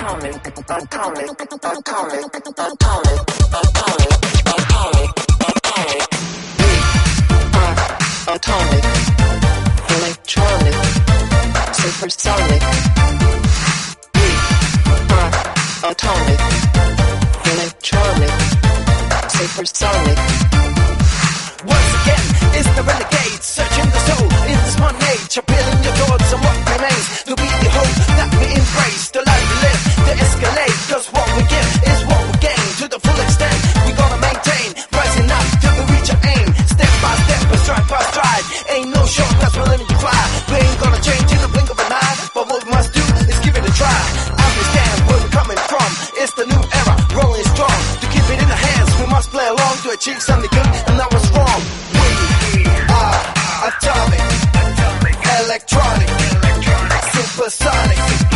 Atomic, electronic, supersonic. We are atomic, electronic, supersonic. Once again, it's the renegade, searching the soul in this one age, appealing your thoughts on what remains to be the hope that we embrace, the life we live, to escalate, cause what we give is what we gain, to the full extent, we gonna maintain, rising up till we reach our aim, step by step, and stride by stride, ain't no shortcuts, we're learning to fly, we ain't gonna change in the blink of an eye, but what we must do is give it a try, understand where we're coming from, it's the new era, rolling strong, to keep it in our hands, we must play along to achieve something good, and that was wrong. We are atomic, electronic, supersonic.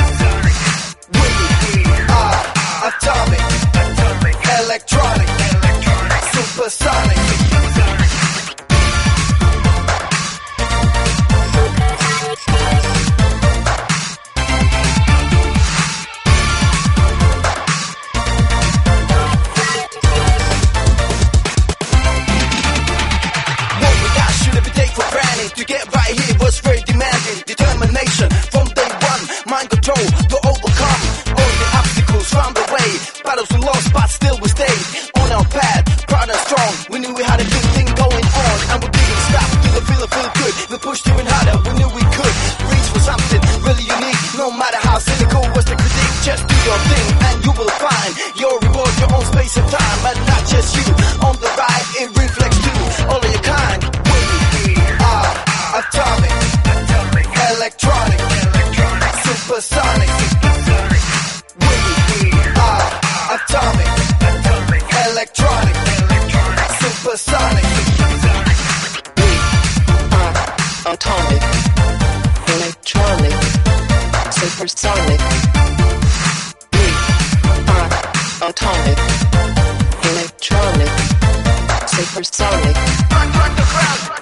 We are atomic, electronic, supersonic. To get right here was very demanding. Determination from day one. Mind control to overcome all the obstacles found the way. Battles we lost, but still we stayed on our path, proud and strong. We knew we had a good thing going on, and we didn't stop till the feeling feel good. We pushed even harder. We knew we could reach for something really unique. No matter how cynical was the critique, just do your thing and you will find your reward, your own space and time, and not just you. On the ride, it reflects to all of your kind. Atomic, electronic, supersonic. We are atomic, electronic, supersonic. We are atomic, electronic, supersonic. We are atomic, electronic, supersonic. Run the crowd.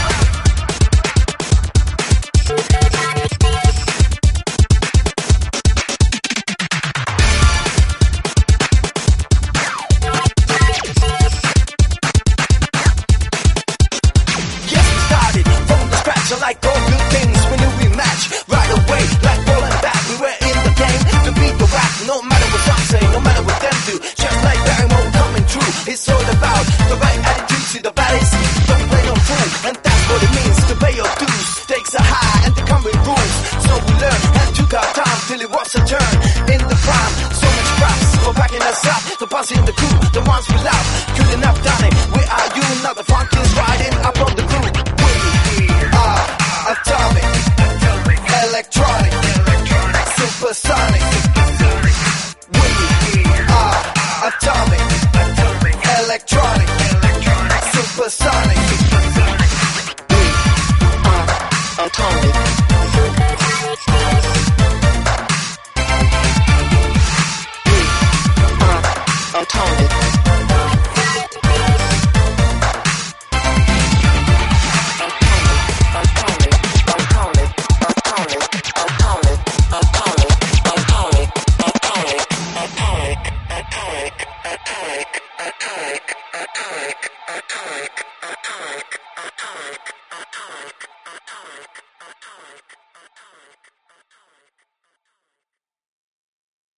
Like all good things, we knew we match right away, like ball and bat. We were in the game to beat the rap, no matter what some say, no matter what them do. Just like Barrymore coming true, it's all about the right attitude. See the baddest, don't play no fool, and that's what it means to pay your dues. Stakes are high and they come with rules, so we learned and took our time till it was a turn in the prime. So much props for backing us up, the boss in the crew, the ones we love. Couldn't have done it. Where are you now? The funk is riding up on the groove. Atomic, electronic, supersonic. We are atomic, electronic, supersonic.